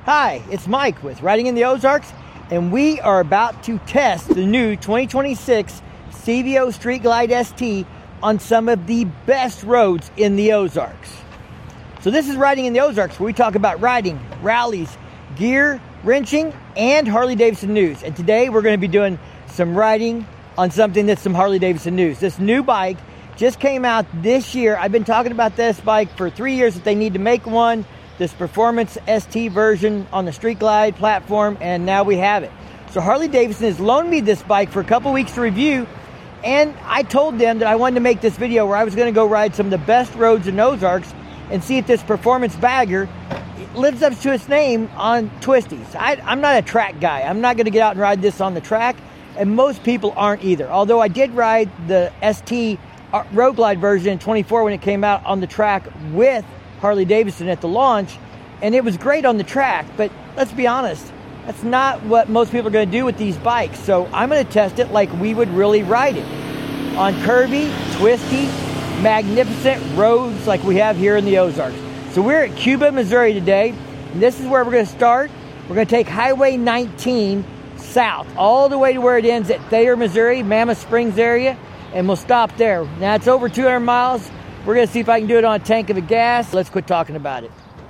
Hi, it's Mike with Riding in the Ozarks, and we are about to test the new 2026 CVO Street Glide ST on some of the best roads in the Ozarks. So this is Riding in the Ozarks, where we talk about riding, rallies, gear, wrenching, and Harley-Davidson news. And today we're going to be doing some riding on something that's some Harley-Davidson news. This new bike just came out this year. I've been talking about this bike for 3 years that they need to make one. This Performance ST version on the Street Glide platform, and now we have it. So Harley-Davidson has loaned me this bike for a couple weeks to review, and I told them that I wanted to make this video where I was going to go ride some of the best roads in Ozarks and see if this Performance bagger lives up to its name on twisties. I'm not a track guy. I'm not going to get out and ride this on the track, and most people aren't either. Although I did ride the ST Road Glide version in 24 when it came out on the track with Harley-Davidson at the launch, and it was great on the track, but let's be honest, that's not what most people are going to do with these bikes. So I'm going to test it like we would really ride it on curvy, twisty, magnificent roads like we have here in the Ozarks. So we're at Cuba, Missouri today, and this is where we're going to start. We're going to take Highway 19 south all the way to where it ends at Thayer, Missouri, Mammoth Springs area, and we'll stop there. Now it's over 200 miles. We're going to see if I can do it on a tank of gas. Let's quit talking about it.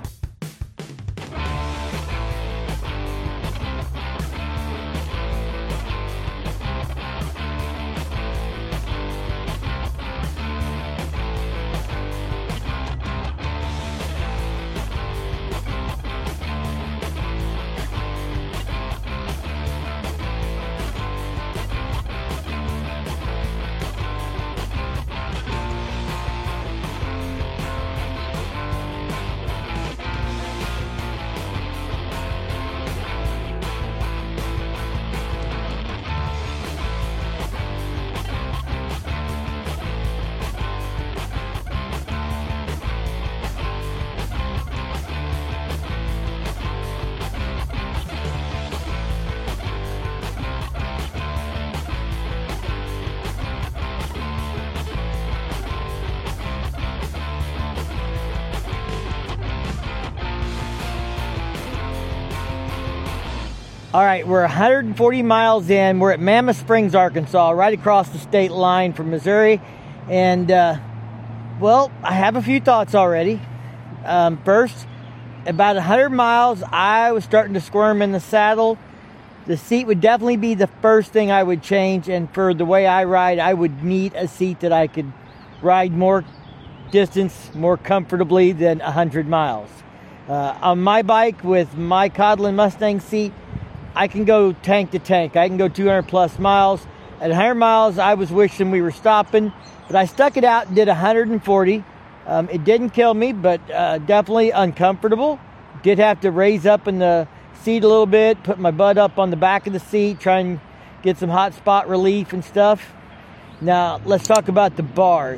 All right, we're 140 miles in. We're at Mammoth Springs, Arkansas, right across the state line from Missouri. And, well, I have a few thoughts already. First, about 100 miles, I was starting to squirm in the saddle. The seat would definitely be the first thing I would change. And for the way I ride, I would need a seat that I could ride more distance more comfortably than 100 miles. On my bike with my Codlin Mustang seat, I can go tank to tank. I can go 200 plus miles. At 100 miles, I was wishing we were stopping, but I stuck it out and did 140. It didn't kill me, but definitely uncomfortable. Did have to raise up in the seat a little bit, put my butt up on the back of the seat, try and get some hot spot relief and stuff. Now, let's talk about the bars.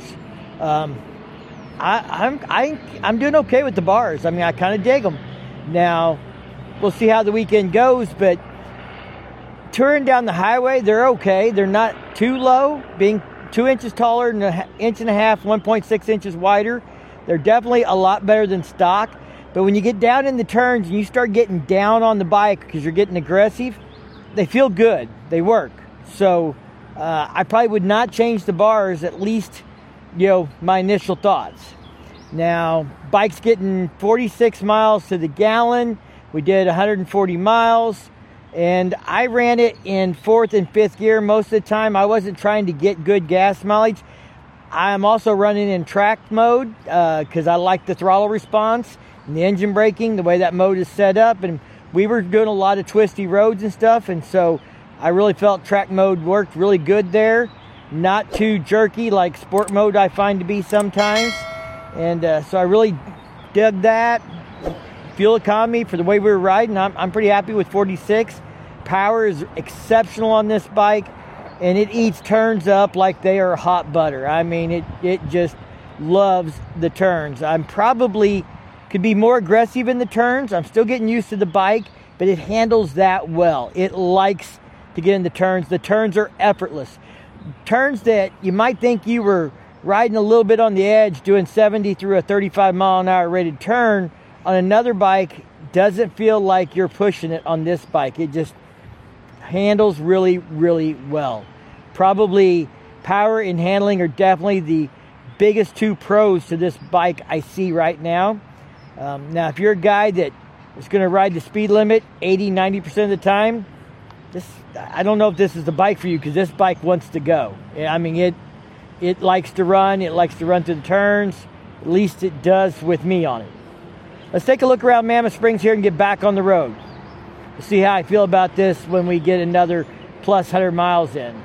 I'm doing okay with the bars. I mean, I kind of dig them. Now, we'll see how the weekend goes, but touring down the highway, they're okay. They're not too low, being 2 inches taller and an inch and a half, 1.6 inches wider. They're definitely a lot better than stock. But when you get down in the turns and you start getting down on the bike because you're getting aggressive, they feel good. They work. So I probably would not change the bars, at least, my initial thoughts. Now, bike's getting 46 miles to the gallon. We did 140 miles, and I ran it in 4th and 5th gear most of the time. I wasn't trying to get good gas mileage. I'm also running in track mode because I like the throttle response and the engine braking, the way that mode is set up. And we were doing a lot of twisty roads and stuff, and so I really felt track mode worked really good there. Not too jerky like sport mode I find to be sometimes. And so I really dug that. Fuel economy for the way we were riding, I'm pretty happy with 46. Power is exceptional on this bike, and it eats turns up like they are hot butter. I mean, it just loves the turns. I'm probably could be more aggressive in the turns. I'm still getting used to the bike, but it handles that well. It likes to get in the turns. The turns are effortless. Turns that you might think you were riding a little bit on the edge, doing 70 through a 35 mile an hour rated turn on another bike doesn't feel like you're pushing it on this bike. It just handles really, really well. Probably power and handling are definitely the biggest two pros to this bike I see right now. Now, if you're a guy that is going to ride the speed limit 80-90% of the time, I don't know if this is the bike for you, because this bike wants to go. I mean, it likes to run. It likes to run through the turns. At least it does with me on it. Let's take a look around Mammoth Springs here and get back on the road. We'll see how I feel about this when we get another plus 100 miles in.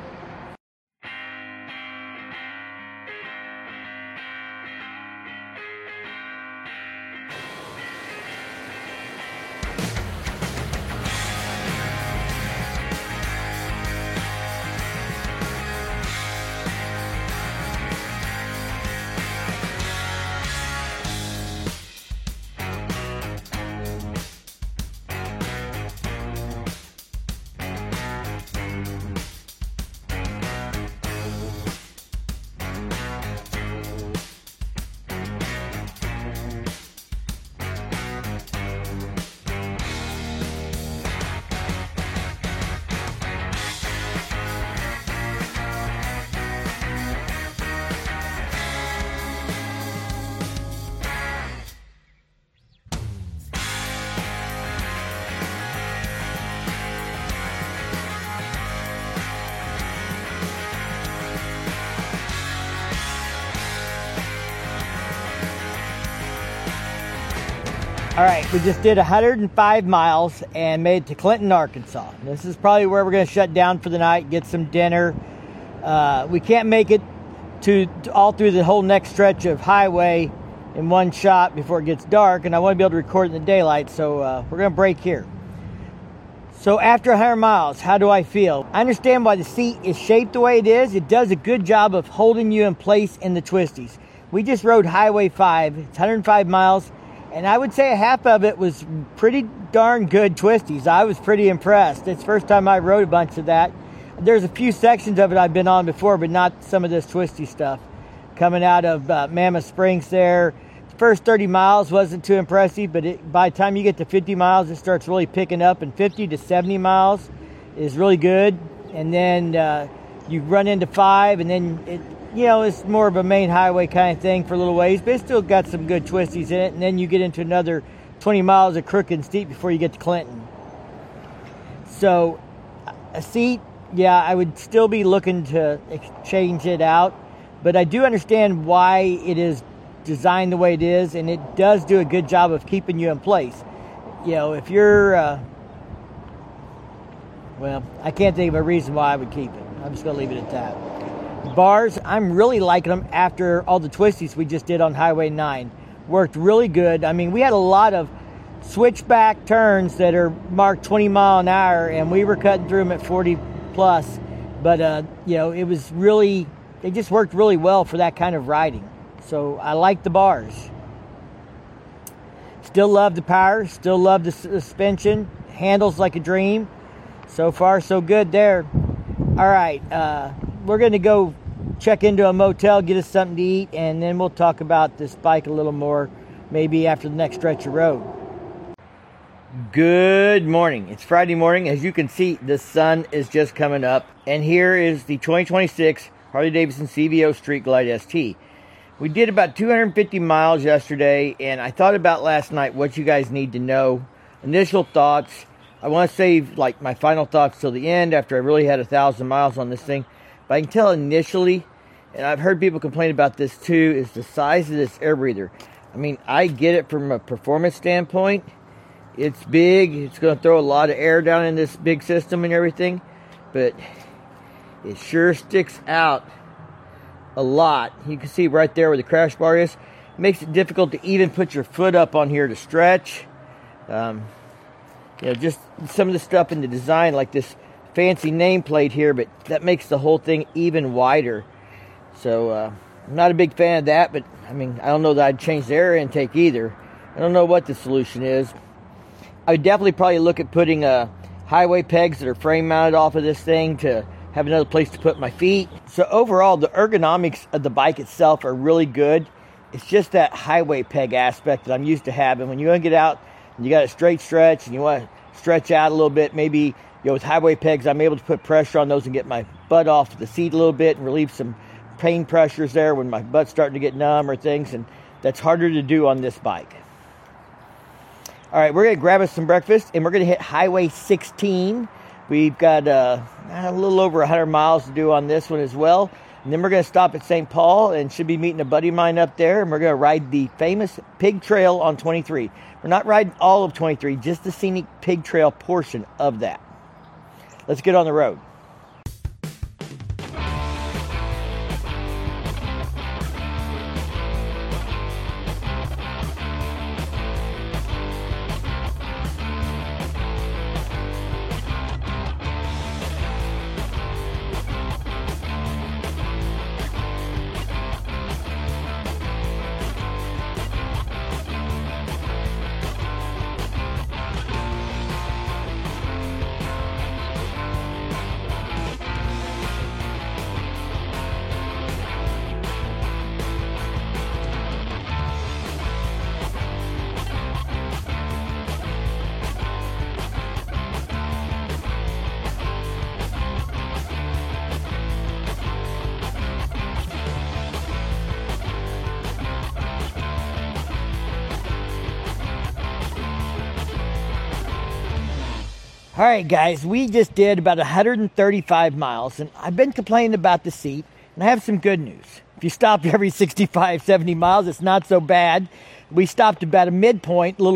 All right, we just did 105 miles and made it to Clinton, Arkansas. This is probably where we're going to shut down for the night, get some dinner. We can't make it to all through the whole next stretch of highway in one shot before it gets dark, and I want to be able to record in the daylight, so we're going to break here. So after 100 miles, how do I feel? I understand why the seat is shaped the way it is. It does a good job of holding you in place in the twisties. We just rode Highway 5. It's 105 miles. And I would say a half of it was pretty darn good twisties. I was pretty impressed. It's the first time I rode a bunch of that. There's a few sections of it I've been on before, but not some of this twisty stuff. Coming out of Mammoth Springs there. The first 30 miles wasn't too impressive, but by the time you get to 50 miles, it starts really picking up. And 50 to 70 miles is really good. And then you run into 5, and then it's more of a main highway kind of thing for a little ways, but it's still got some good twisties in it. And then you get into another 20 miles of crooked and steep before you get to Clinton. So a seat, yeah, I would still be looking to change it out, but I do understand why it is designed the way it is, and it does do a good job of keeping you in place. If you're, I can't think of a reason why I would keep it. I'm just going to leave it at that. Bars, I'm really liking them after all the twisties we just did on Highway 9. Worked really good. I mean, we had a lot of switchback turns that are marked 20 mile an hour, and we were cutting through them at 40 plus. But, it was really, they just worked really well for that kind of riding. So I like the bars. Still love the power. Still love the suspension. Handles like a dream. So far, so good there. All right. We're going to go check into a motel, get us something to eat, and then we'll talk about this bike a little more, maybe after the next stretch of road. Good morning. It's Friday morning. As you can see, the sun is just coming up, and here is the 2026 Harley-Davidson CVO Street Glide ST. We did about 250 miles yesterday, and I thought about last night what you guys need to know. Initial thoughts. I want to save my final thoughts till the end after I really had 1,000 miles on this thing. But I can tell initially, and I've heard people complain about this too, is the size of this air breather. I mean, I get it from a performance standpoint. It's big. It's going to throw a lot of air down in this big system and everything. But it sure sticks out a lot. You can see right there where the crash bar is. It makes it difficult to even put your foot up on here to stretch. Just some of the stuff in the design, like this fancy nameplate here, but that makes the whole thing even wider. So I'm not a big fan of that, but I mean, I don't know that I'd change the air intake either. I don't know what the solution is. I would definitely probably look at putting highway pegs that are frame mounted off of this thing to have another place to put my feet. So overall, the ergonomics of the bike itself are really good. It's just that highway peg aspect that I'm used to having. When you're going to get out and you got a straight stretch and you want to stretch out a little bit, maybe, with highway pegs, I'm able to put pressure on those and get my butt off the seat a little bit and relieve some pain pressures there when my butt's starting to get numb or things, and that's harder to do on this bike. All right, we're going to grab us some breakfast, and we're going to hit Highway 16. We've got a little over 100 miles to do on this one as well. And then we're going to stop at St. Paul and should be meeting a buddy of mine up there, and we're going to ride the famous Pig Trail on 23. We're not riding all of 23, just the scenic Pig Trail portion of that. Let's get on the road. All right, guys, we just did about 135 miles, and I've been complaining about the seat, and I have some good news. If you stop every 65, 70 miles, it's not so bad. We stopped about a midpoint, little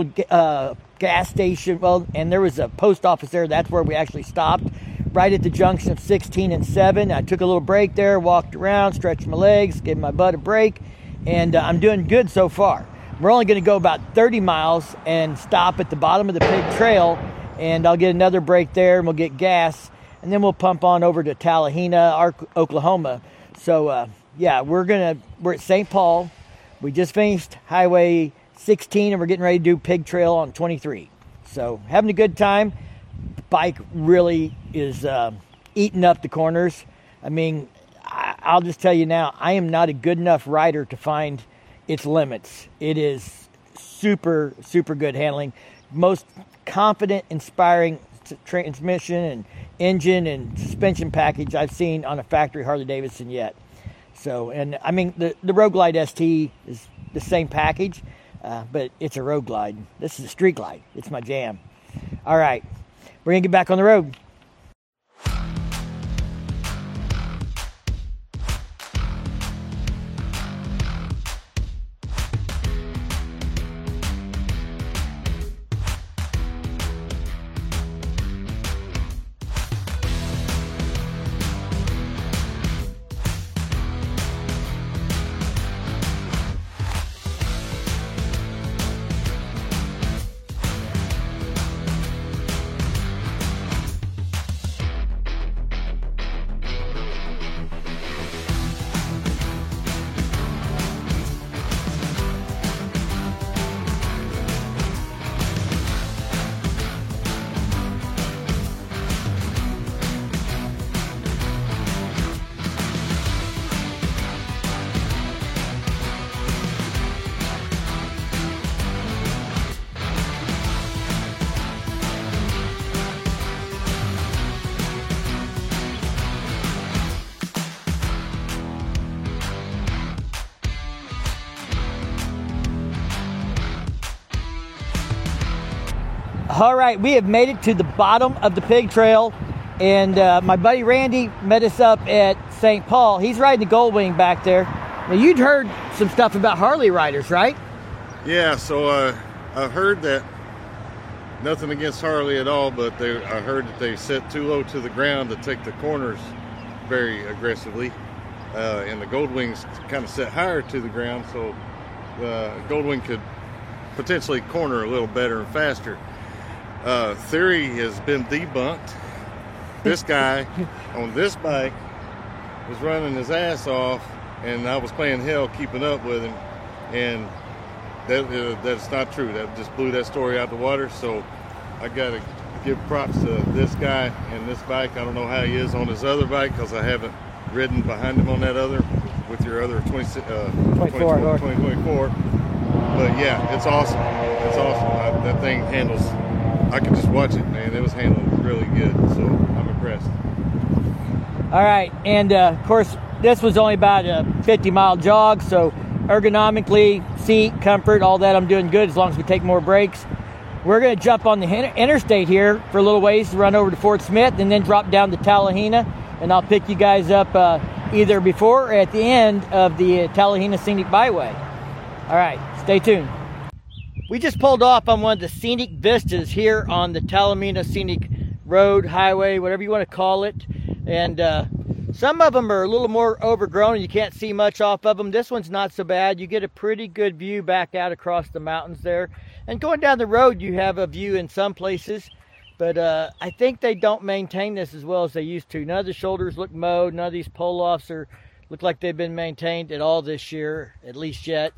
gas station, and there was a post office there. That's where we actually stopped, right at the junction of 16 and 7. I took a little break there, walked around, stretched my legs, gave my butt a break, and I'm doing good so far. We're only going to go about 30 miles and stop at the bottom of the Pig Trail, and I'll get another break there, and we'll get gas, and then we'll pump on over to Tallahena, Oklahoma. So, yeah, we're at St. Paul. We just finished Highway 16, and we're getting ready to do Pig Trail on 23. So, having a good time. The bike really is eating up the corners. I mean, I'll just tell you now, I am not a good enough rider to find its limits. It is super, super good handling. Most confident, inspiring transmission and engine and suspension package I've seen on a factory Harley-Davidson yet. So, and I mean, the Road Glide ST is the same package, but it's a Road Glide. This is a Street Glide. It's my jam. All right, we're going to get back on the road. All right, we have made it to the bottom of the Pig Trail, and my buddy Randy met us up at St. Paul. He's riding the Goldwing back there. Now, you'd heard some stuff about Harley riders, right? Yeah, so I heard that, nothing against Harley at all, but I heard that they set too low to the ground to take the corners very aggressively, and the Goldwings kind of set higher to the ground, so the Goldwing could potentially corner a little better and faster. Theory has been debunked. This guy on this bike was running his ass off, and I was playing hell keeping up with him, and that's not true. That just blew that story out the water. So I got to give props to this guy and this bike. I don't know how he is on his other bike because I haven't ridden behind him on that other with your other 2024. But yeah, it's awesome. It's awesome. That thing handles. I can just watch it, man. It was handling really good, so I'm impressed. All right, and of course, this was only about a 50-mile jog, so ergonomically, seat, comfort, all that, I'm doing good as long as we take more breaks. We're going to jump on the interstate here for a little ways to run over to Fort Smith and then drop down to Tallahena, and I'll pick you guys up either before or at the end of the Tallahena Scenic Byway. All right, stay tuned. We just pulled off on one of the scenic vistas here on the Tallahena Scenic Road, Highway, whatever you want to call it. And some of them are a little more overgrown and you can't see much off of them. This one's not so bad. You get a pretty good view back out across the mountains there. And going down the road, you have a view in some places. But I think they don't maintain this as well as they used to. None of the shoulders look mowed. None of these pull-offs look like they've been maintained at all this year, at least yet.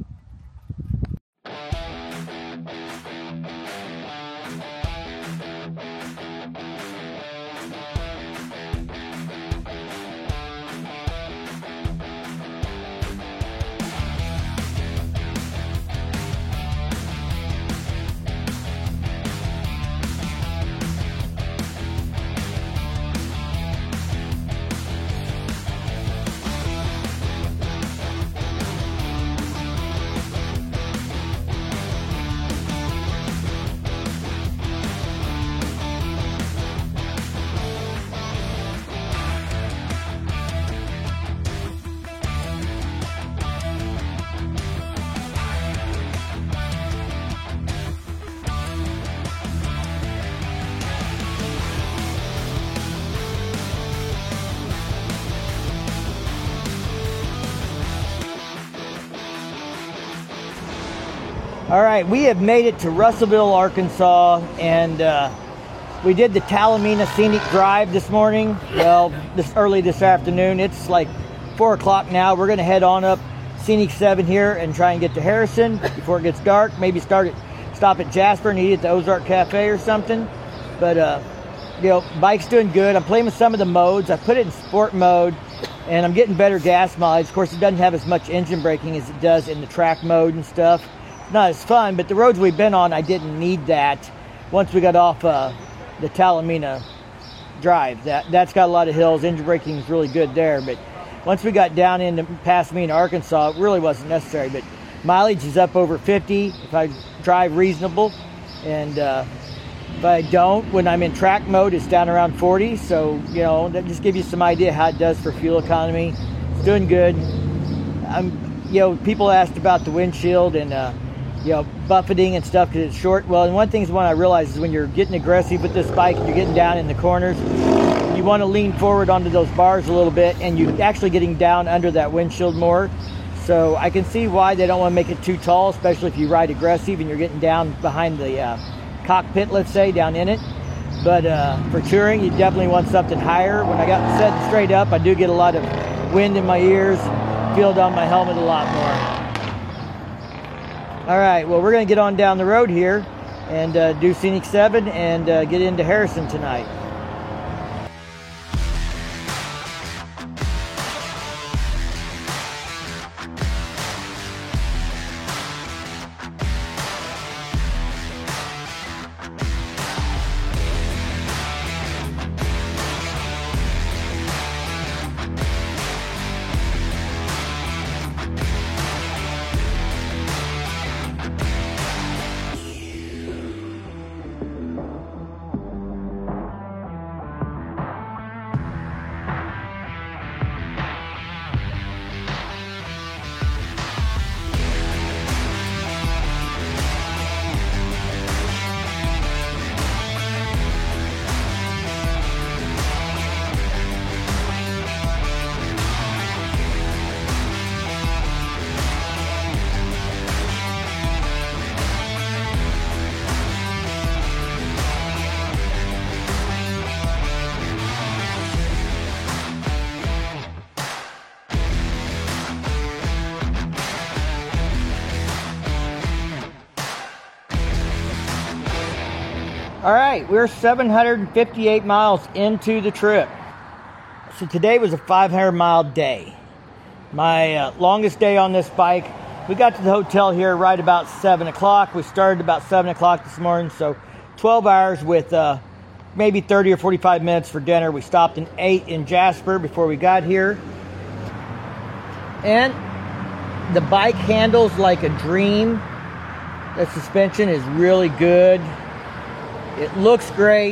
All right, we have made it to Russellville, Arkansas, and we did the Tallahena Scenic Drive this morning. Well, early this afternoon. It's like 4 o'clock now. We're going to head on up Scenic 7 here and try and get to Harrison before it gets dark. Maybe stop at Jasper and eat at the Ozark Cafe or something. But, you know, bike's doing good. I'm playing with some of the modes. I put it in sport mode, and I'm getting better gas mileage. Of course, it doesn't have as much engine braking as it does in the track mode and stuff. Not as fun, but the roads we've been on, I didn't need that. Once we got off the Tallahena Drive, that's got a lot of hills. Engine braking is really good there, but once we got down into past me in Arkansas, it really wasn't necessary. But mileage is up over 50 if I drive reasonable, and if I don't, when I'm in track mode, it's down around 40. So, you know, that just gives you some idea how it does for fuel economy. It's doing good. You know, people asked about the windshield and you know, buffeting and stuff because it's short. Well, and one thing I realized is when you're getting aggressive with this bike and you're getting down in the corners, you want to lean forward onto those bars a little bit, and you're actually getting down under that windshield more. So I can see why they don't want to make it too tall, especially if you ride aggressive and you're getting down behind the cockpit, let's say, down in it. But for touring, you definitely want something higher. When I got set straight up, I do get a lot of wind in my ears, feel it on my helmet a lot more. All right, well, we're going to get on down the road here and do Scenic 7 and get into Harrison tonight. All right, we're 758 miles into the trip. So today was a 500-mile day. My longest day on this bike We got to the hotel here right about 7 o'clock. We started about 7 o'clock this morning, so 12 hours with maybe 30 or 45 minutes for dinner. We stopped and ate in Jasper before we got here. And the bike handles like a dream. The suspension is really good. It looks great.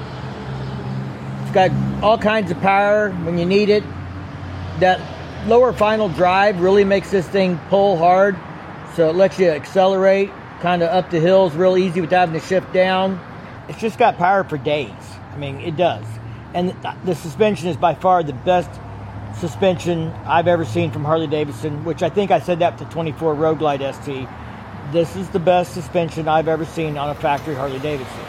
It's got all kinds of power when you need it. That lower final drive really makes this thing pull hard, so it lets you accelerate kind of up the hills real easy without having to shift down. It's just got power for days. I mean, it does. And the suspension is by far the best suspension I've ever seen from Harley-Davidson, which I think I said that to 24 Road Glide ST. This is the best suspension I've ever seen on a factory Harley-Davidson.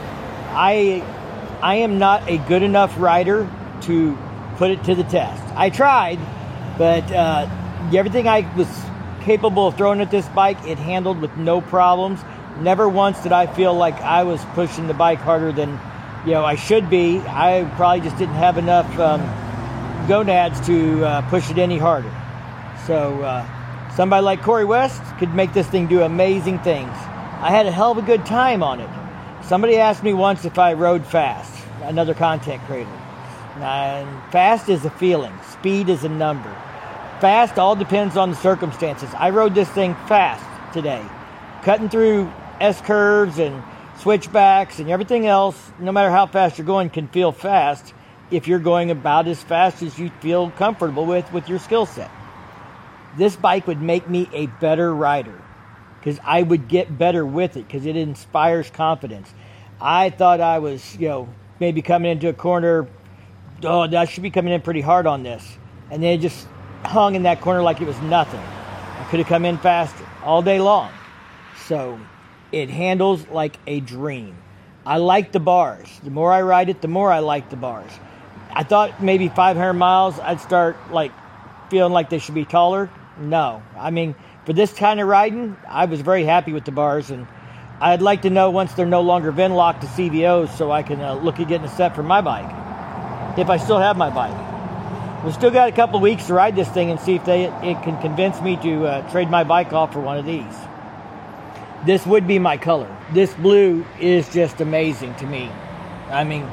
I am not a good enough rider to put it to the test. I tried, but everything I was capable of throwing at this bike, it handled with no problems. Never once did I feel like I was pushing the bike harder than I should be. I probably just didn't have enough gonads to push it any harder. So somebody like Corey West could make this thing do amazing things. I had a hell of a good time on it. Somebody asked me once if I rode fast, another content creator. And fast is a feeling. Speed is a number. Fast all depends on the circumstances. I rode this thing fast today. Cutting through S-curves and switchbacks and everything else, no matter how fast you're going, can feel fast if you're going about as fast as you feel comfortable with your skill set. This bike would make me a better rider because I would get better with it because it inspires confidence. I thought I was, maybe coming into a corner, I should be coming in pretty hard on this. And then it just hung in that corner like it was nothing. I could have come in faster all day long. So it handles like a dream. I like the bars. The more I ride it, the more I like the bars. I thought maybe 500 miles I'd start feeling like they should be taller. No. I mean, for this kind of riding, I was very happy with the bars, and I'd like to know once they're no longer VIN locked to CVOs so I can look at getting a set for my bike, if I still have my bike. We've still got a couple of weeks to ride this thing and see if it can convince me to trade my bike off for one of these. This would be my color. This blue is just amazing to me. I mean,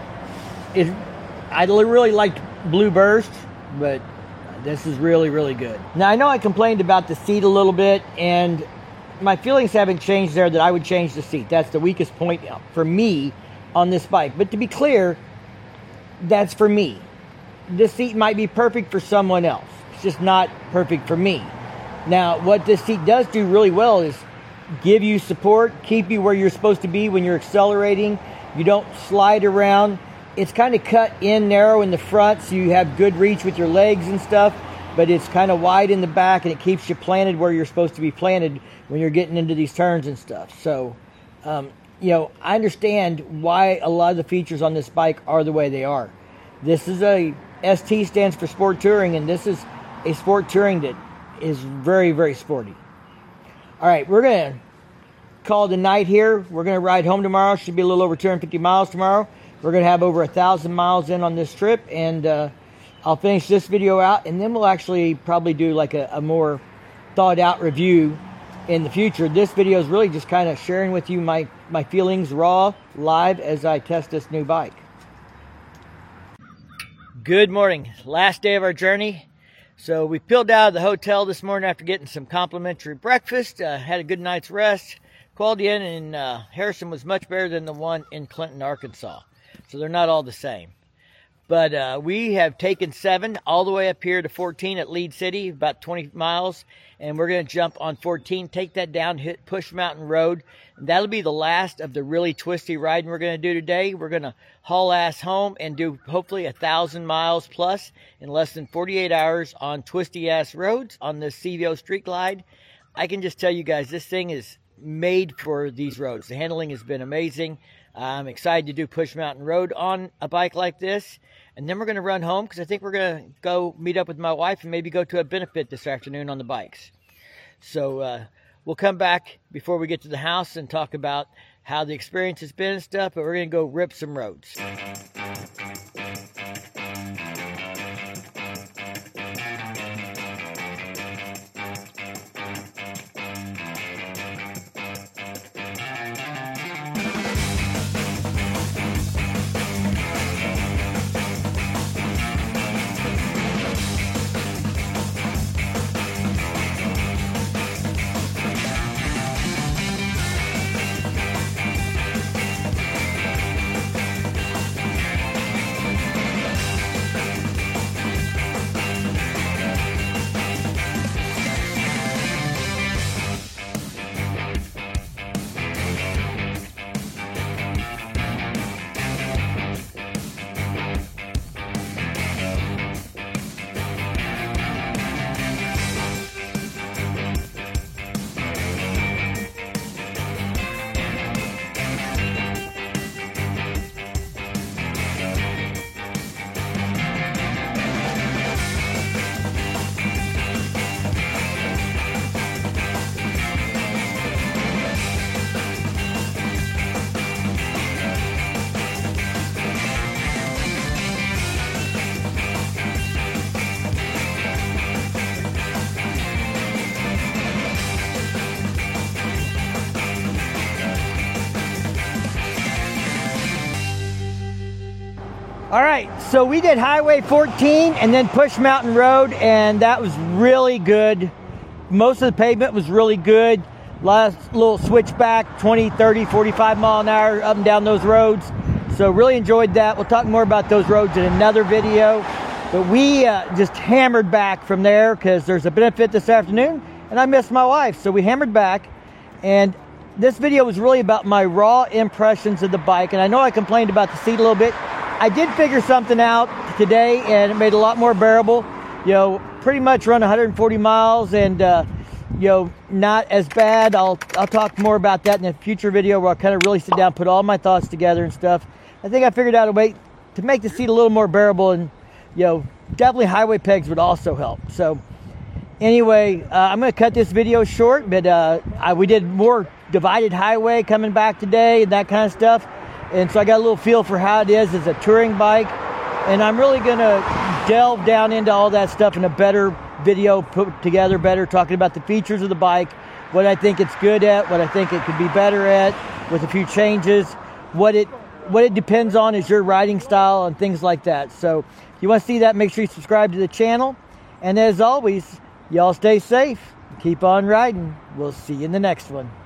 I really liked Blue Burst, but this is really, really good. Now, I know I complained about the seat a little bit, and my feelings haven't changed there that I would change the seat. That's the weakest point for me on this bike. But to be clear, that's for me. This seat might be perfect for someone else. It's just not perfect for me. Now, what this seat does do really well is give you support, keep you where you're supposed to be when you're accelerating. You don't slide around. It's kind of cut in narrow in the front, so you have good reach with your legs and stuff, but it's kind of wide in the back, and it keeps you planted where you're supposed to be planted when you're getting into these turns and stuff. So, I understand why a lot of the features on this bike are the way they are. This is ST stands for Sport Touring, and this is a Sport Touring that is very, very sporty. All right, we're going to call it a night here. We're going to ride home tomorrow. Should be a little over 250 miles tomorrow. We're going to have over 1,000 miles in on this trip, and I'll finish this video out, and then we'll actually probably do a more thought-out review in the future. This video is really just kind of sharing with you my feelings raw, live, as I test this new bike. Good morning. Last day of our journey. So we peeled out of the hotel this morning after getting some complimentary breakfast. Had a good night's rest. Quality Inn in Harrison was much better than the one in Clinton, Arkansas. So they're not all the same. But we have taken 7 all the way up here to 14 at Lead City, about 20 miles. And we're going to jump on 14, take that down, hit Push Mountain Road. And that'll be the last of the really twisty riding we're going to do today. We're going to haul ass home and do hopefully 1,000 miles plus in less than 48 hours on twisty ass roads on this CVO Street Glide. I can just tell you guys, this thing is made for these roads. The handling has been amazing. I'm excited to do Push Mountain Road on a bike like this. And then we're going to run home because I think we're going to go meet up with my wife and maybe go to a benefit this afternoon on the bikes. So we'll come back before we get to the house and talk about how the experience has been and stuff. But we're going to go rip some roads. All right, so we did Highway 14 and then Push Mountain Road, and that was really good. Most of the pavement was really good. Last little switchback, 20, 30, 45 mile an hour up and down those roads. So really enjoyed that. We'll talk more about those roads in another video. But we just hammered back from there because there's a benefit this afternoon, and I missed my wife. So we hammered back, and this video was really about my raw impressions of the bike. And I know I complained about the seat a little bit. I did figure something out today, and it made it a lot more bearable. You know, pretty much run 140 miles, and you know, not as bad. I'll talk more about that in a future video where I'll kind of really sit down, put all my thoughts together and stuff. I think I figured out a way to make the seat a little more bearable, and you know, definitely highway pegs would also help. So anyway, I'm going to cut this video short, but we did more divided highway coming back today and that kind of stuff. And so I got a little feel for how it is as a touring bike. And I'm really going to delve down into all that stuff in a better video, put together better, talking about the features of the bike, what I think it's good at, what I think it could be better at with a few changes, what it depends on is your riding style and things like that. So if you want to see that, make sure you subscribe to the channel. And as always, y'all stay safe. Keep on riding. We'll see you in the next one.